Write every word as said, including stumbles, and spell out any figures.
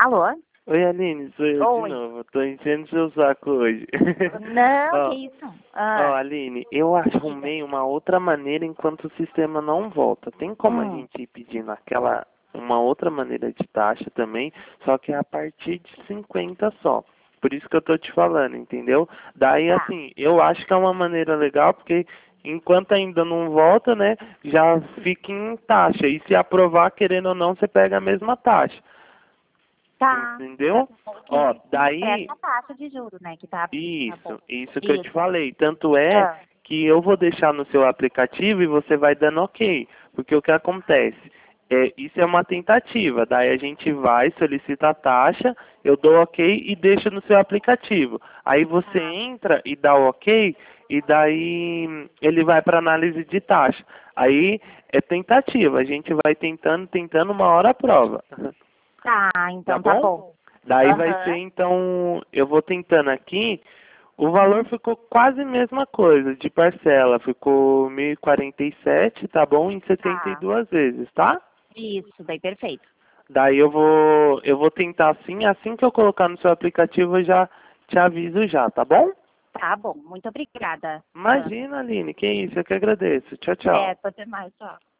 Alô? Oi, Aline, sou eu Oi. de novo. Tô enchendo seu saco hoje. Não, Ó, que isso? ó, Ah, Aline, eu arrumei uma outra maneira enquanto o sistema não volta. Tem como a hum, gente ir pedindo aquela, uma outra maneira de taxa também, só que é a partir de cinquenta só. Por isso que eu tô te falando, entendeu? Daí, tá, assim, eu acho que é uma maneira legal, porque enquanto ainda não volta, né, já fica em taxa. E se aprovar, querendo ou não, você pega a mesma taxa. tá. É Entendeu? bom que Ó, presta daí, a taxa de juros, né? Que tá, tá bom. isso, isso que eu te Isso. falei. Tanto é Ah, que eu vou deixar no seu aplicativo e você vai dando ok. Porque o que acontece? É, isso é uma tentativa. Daí a gente vai, solicita a taxa, eu dou ok e deixo no seu aplicativo. Aí você tá, entra e dá o ok e daí hum, ele vai para análise de taxa. Aí é tentativa. A gente vai tentando, tentando, uma hora a prova. tá, Tá então tá bom? bom. Daí vai ser, Aham. então, eu vou tentando aqui, o valor Uhum. ficou quase a mesma coisa, de parcela, ficou mil e quarenta e sete, tá bom? Em setenta e Tá. duas vezes, tá? Isso, daí perfeito. Daí eu vou, eu vou tentar assim, assim que eu colocar no seu aplicativo eu já te aviso já, tá bom? Tá bom, muito obrigada. Ah, Imagina, Aline, que isso, eu que agradeço. Tchau, tchau. certo, até mais, tchau.